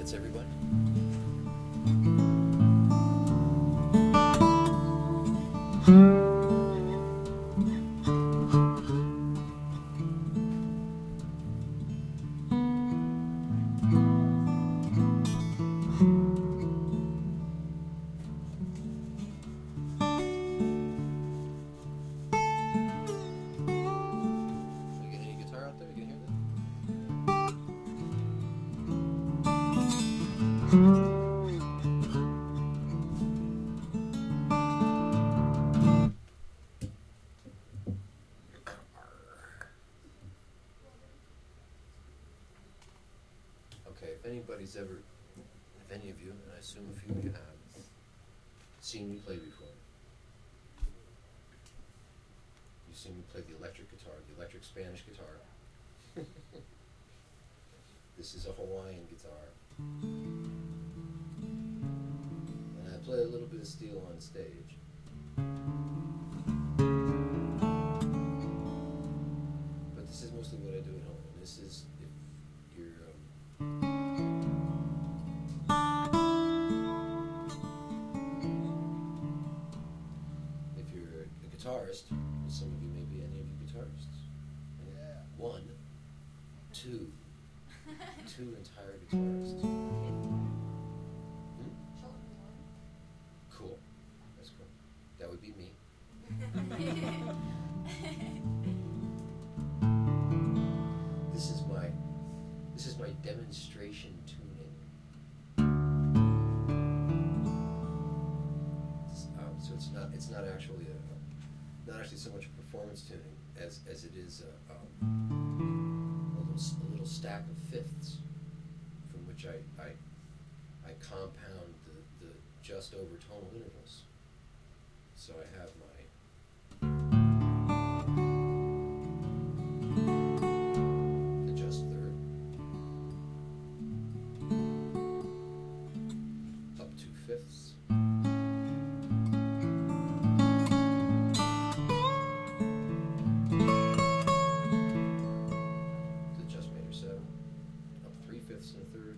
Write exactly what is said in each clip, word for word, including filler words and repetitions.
That's everybody. If anybody's ever, if any of you, and I assume a few of you have, seen me play before, you've seen me play the electric guitar, the electric Spanish guitar. This is a Hawaiian guitar. And I play a little bit of steel on stage. But this is mostly what I do at home. This is, if you're, um, guitarist, some of you may be any of you guitarists. Yeah. One, two, two entire guitarists. Hmm? Cool. That's cool. That would be me. This is my this is my demonstration tuning. It's, um, so it's not it's not actually a not actually so much performance tuning as, as it is a, um, a, little, a little stack of fifths from which I, I, I compound the, the just over tonal intervals. So I have my the just third, up two fifths, fifths and a third,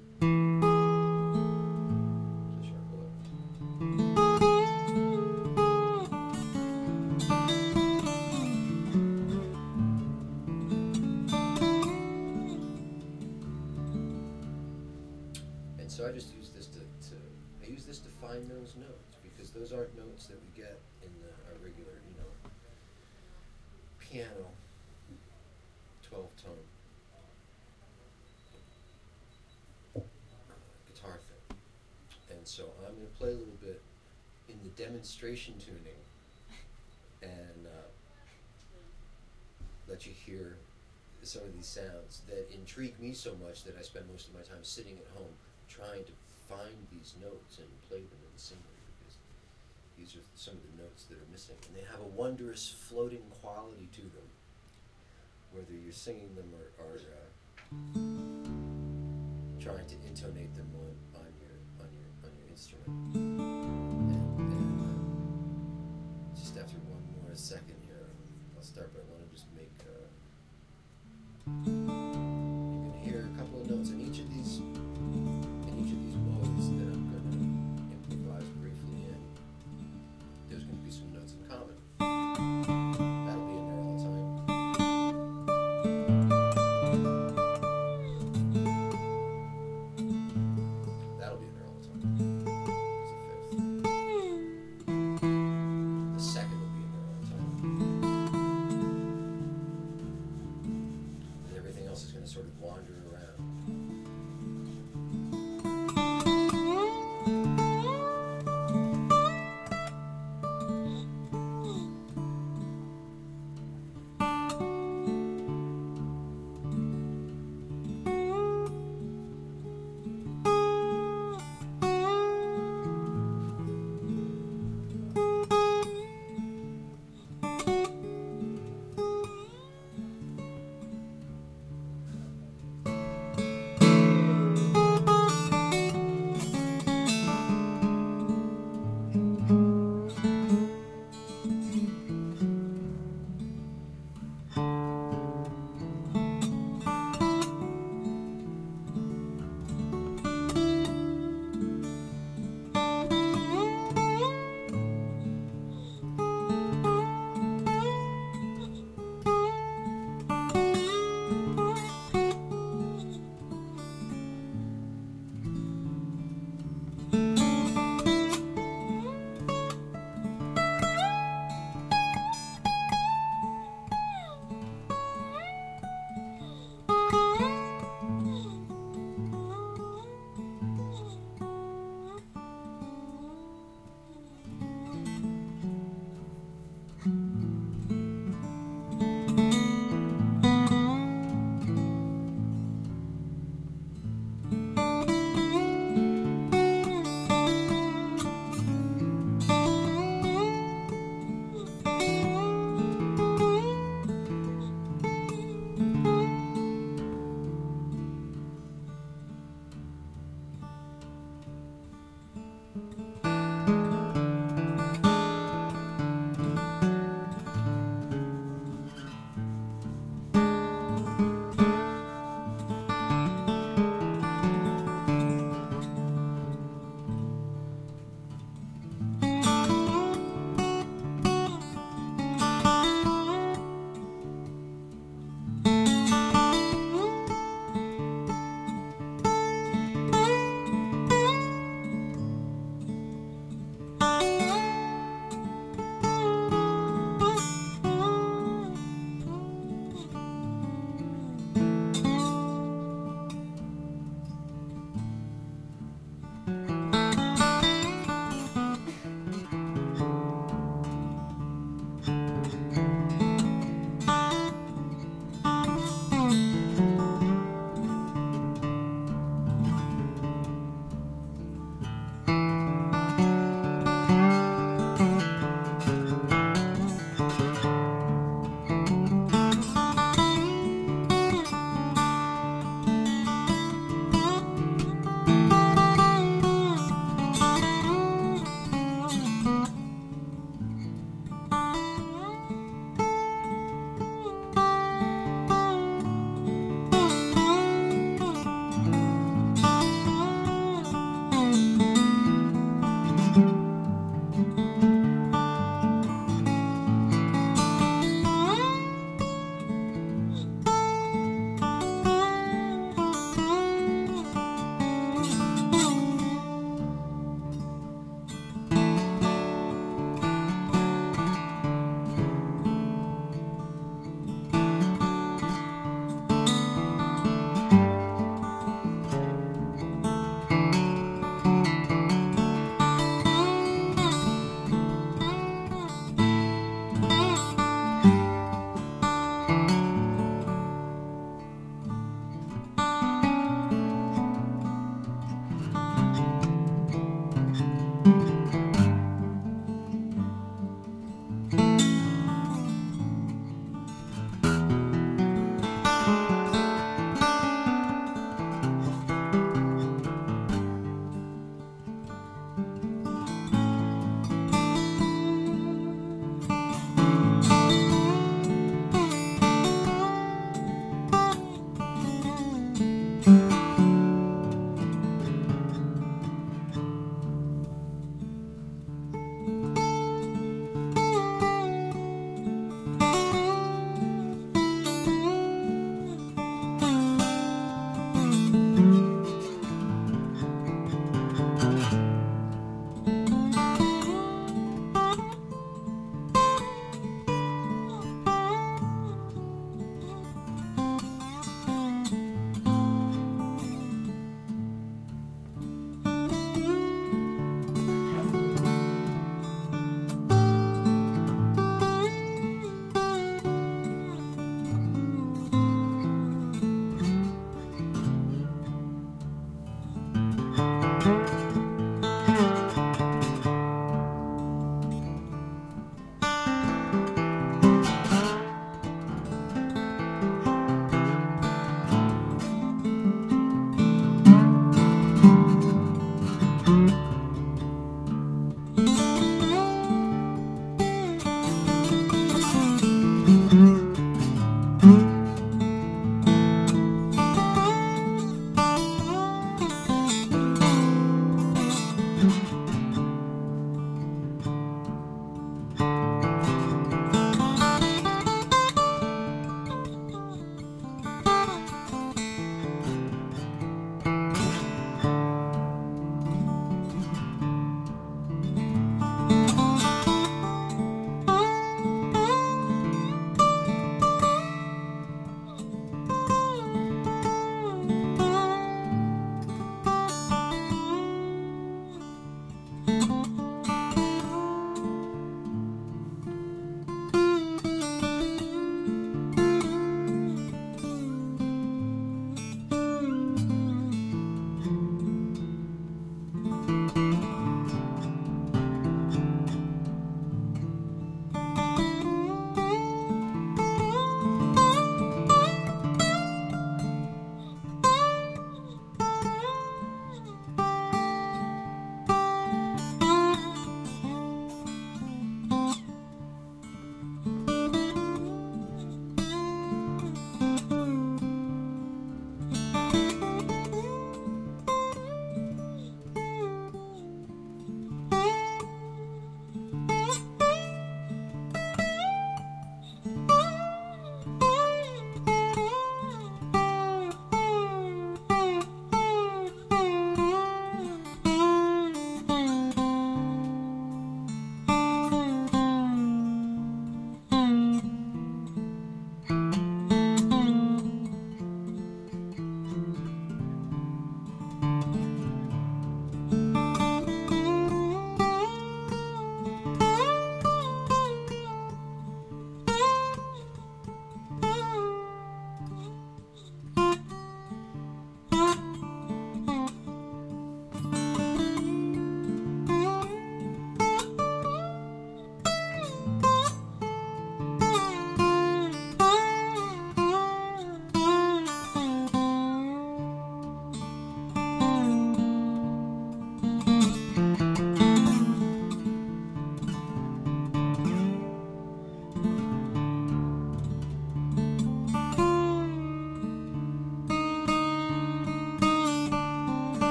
to sharp eleven. And so I just use this to, to I use this to find those notes, because those aren't notes that we get in the, our regular, you know, piano twelve tone guitar thing. And so I'm going to play a little bit in the demonstration tuning and uh, let you hear some of these sounds that intrigue me so much that I spend most of my time sitting at home trying to find these notes and play them in the singer, because these are some of the notes that are missing. And they have a wondrous floating quality to them, whether you're singing them or, or uh, trying to intonate them on, on your on your on your instrument. And, and uh, just after one more second here, I'll start. But I want to just make. Uh, you can hear a couple of notes in each of these in each of these modes that I'm going to improvise briefly in. There's going to be some notes in common. That'll be in there all the time. That'll be in there all the time. It's a fifth. The second will be in there all the time. And everything else is going to sort of wander around.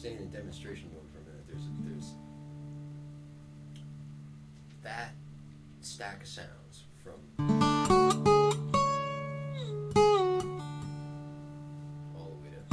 staying in demonstration mode for a minute, there's there's that stack of sounds from all the way to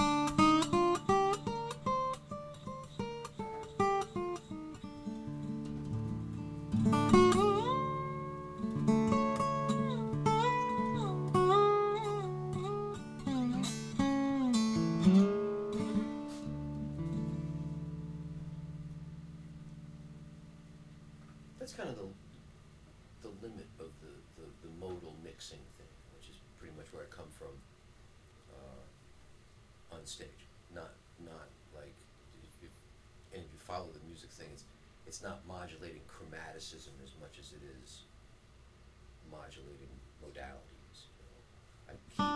that's kind of the the limit of the, the, the modal mixing thing, which is pretty much where I come from uh, on stage. Not not like if, if, and if you follow the music thing, it's it's not modulating chromaticism as much as it is modulating modalities. You know? I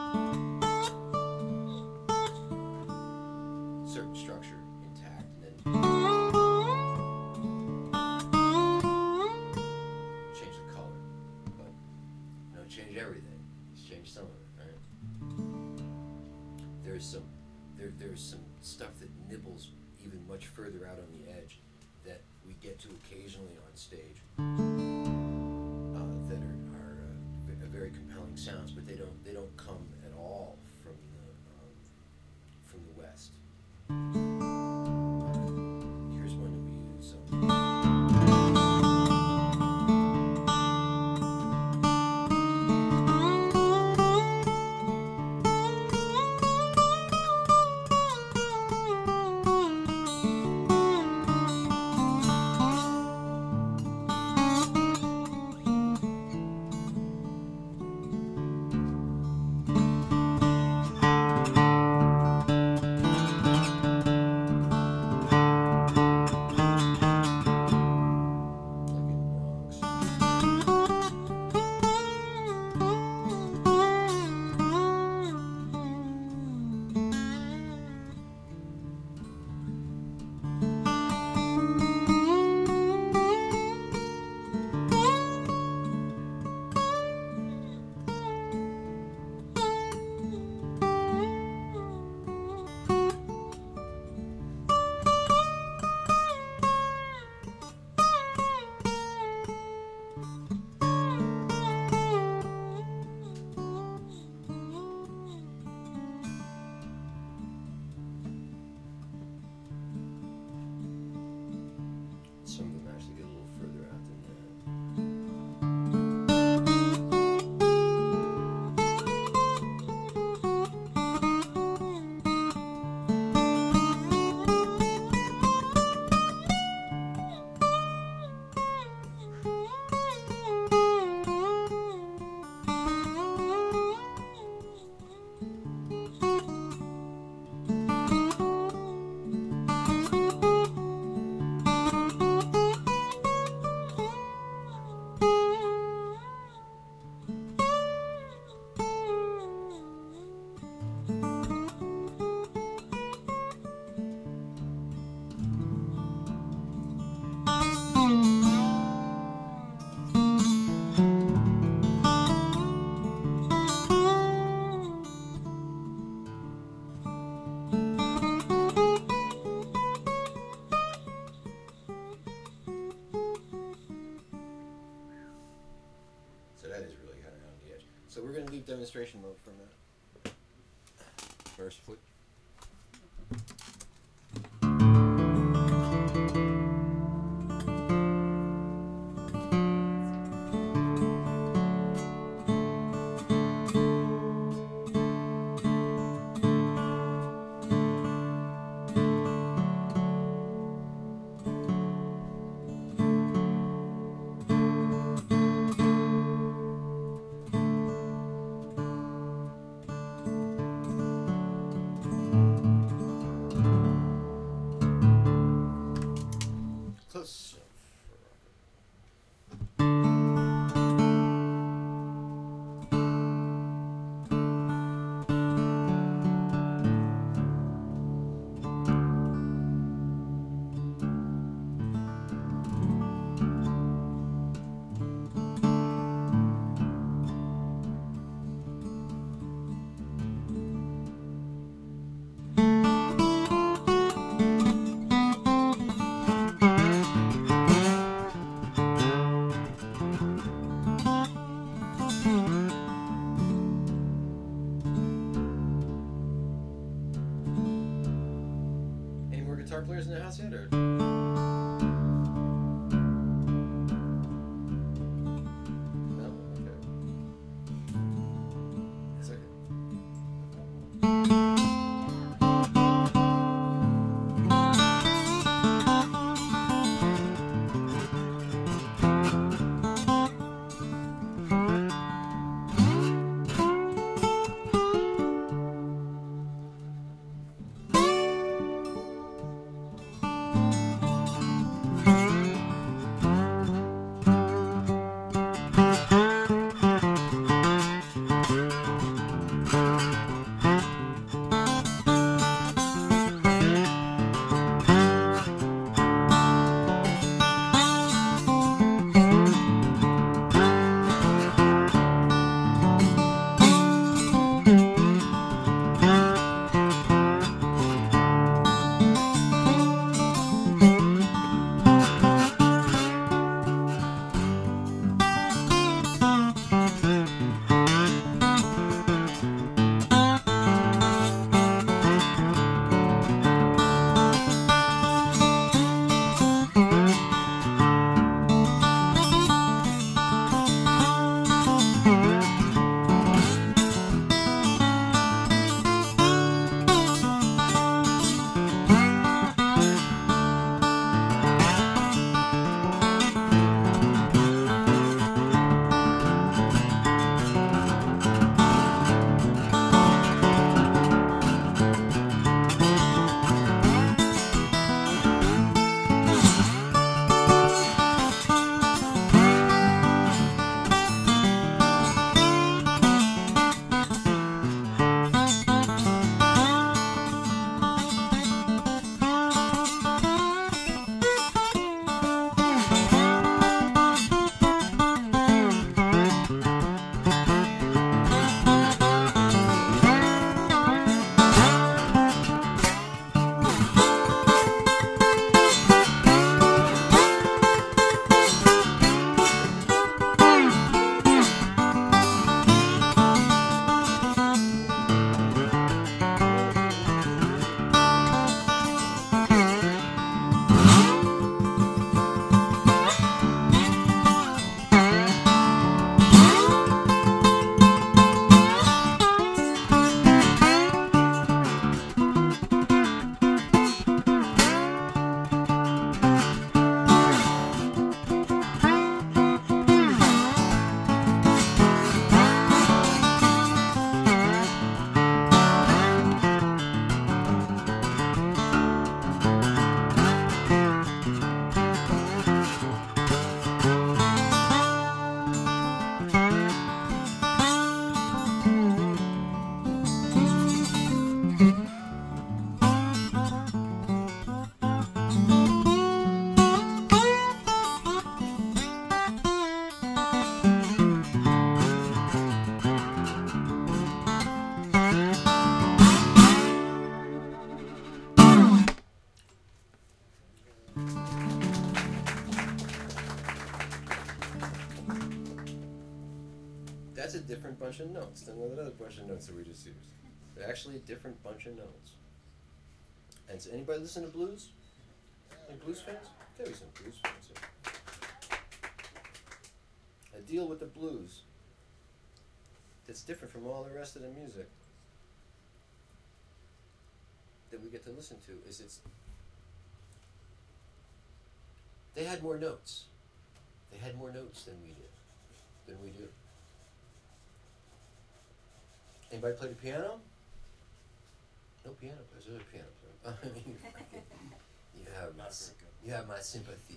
keep certain structure intact, and then change the color, but you know, change everything. Just change some of it, right? There's some there there's some stuff that nibbles even much further out on the edge that we get to occasionally on stage uh, that are, are uh, very compelling sounds, but they don't they don't come at all from the um, from the West. Here's one that we use. Um, Some of them actually get a little further out than that. So that is really kind of on the edge. So we're going to leave demonstration mode for a minute. Mercifully. Close. guitar players in the house yet, or? No? Okay. It's okay. That's a different bunch of notes than the other bunch of notes that we just used. They're actually a different bunch of notes. And so anybody listen to blues? Any blues fans? There be some blues fans here. A deal with the blues that's different from all the rest of the music that we get to listen to is it's they had more notes. They had more notes than we did. Than we do. Anybody play the piano? No piano players. There's a piano player. you have my, you have my sympathy.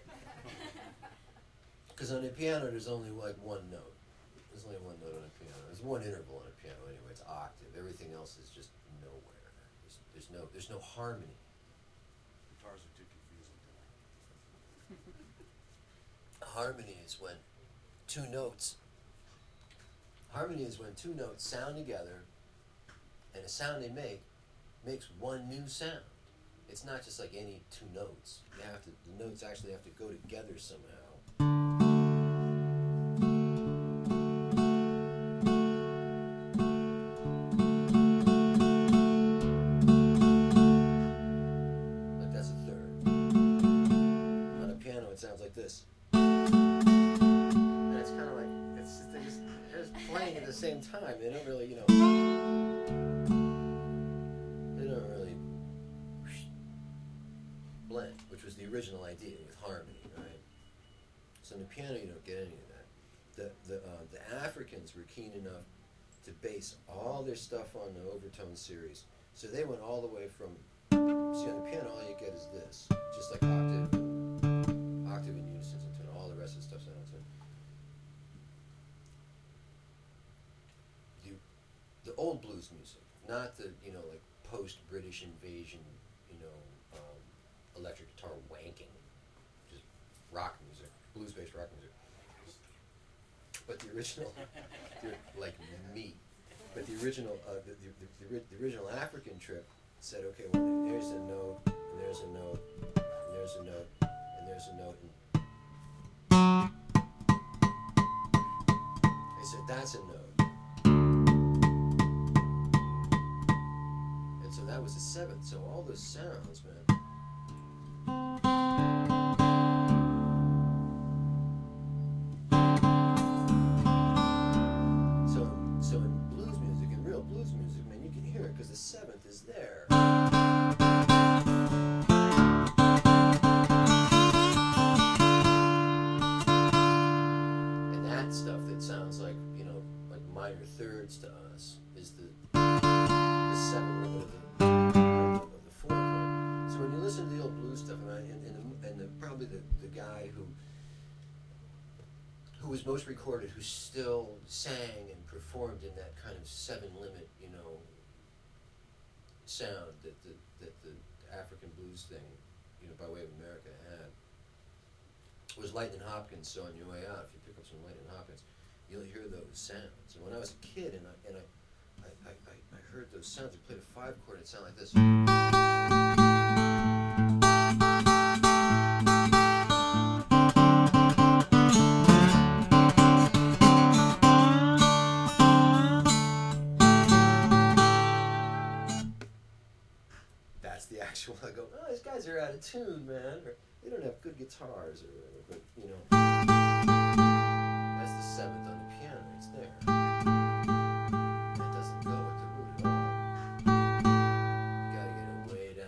Because on the piano, there's only like one note. There's only one note on a piano. There's one interval on a piano anyway. It's octave. Everything else is just nowhere. There's, there's no there's no harmony. Guitars are too confusing tonight. Harmony is when two notes. Harmony is when two notes sound together, and the sound they make makes one new sound. It's not just like any two notes. You have to. The notes actually have to go together somehow. same time, they don't really, you know, they don't really blend, which was the original idea with harmony, right? So in the piano, you don't get any of that. The the uh, the Africans were keen enough to base all their stuff on the overtone series, so they went all the way from. See, on the piano, all you get is this, just like octave, and, octave in unison, and all the rest of the stuff's on tune. The the old blues music, not the you know like post-British invasion, you know, um, electric guitar wanking, just rock music, blues-based rock music. But the original, like me, but the original, uh, the, the, the, the original African trip said, okay, well, there's a note, and there's a note, and there's a note, and there's a note, and they said, that's a note. And so that was the seventh, so all those sounds, man. Because the seventh is there. And that stuff that sounds like, you know, like minor thirds to us is the, the seven limit of the, of the four chord. So when you listen to the old blues stuff, and, I, and, and, the, and the, probably the, the guy who who was most recorded, who still sang and performed in that kind of seven limit, you know, sound that the that the African blues thing, you know, by way of America had, was Lightnin' Hopkins. So on your way out, if you pick up some Lightnin' Hopkins, you'll hear those sounds. And when I was a kid and I and I I, I, I heard those sounds, I played a five chord, it sounded like this. The actual, I go, oh, these guys are out of tune, man, or they don't have good guitars, or whatever, but, you know, that's the seventh on the piano, it's there. That doesn't go with the root at all. You gotta get it way down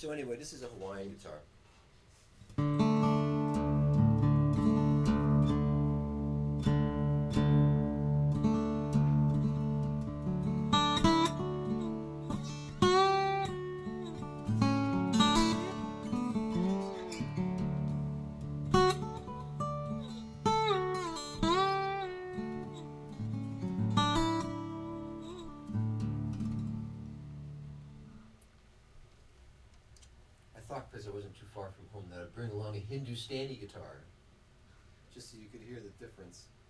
So anyway, this is a Hawaiian guitar. I thought because I wasn't too far from home that I'd bring along a Hindustani guitar, just so you could hear the difference.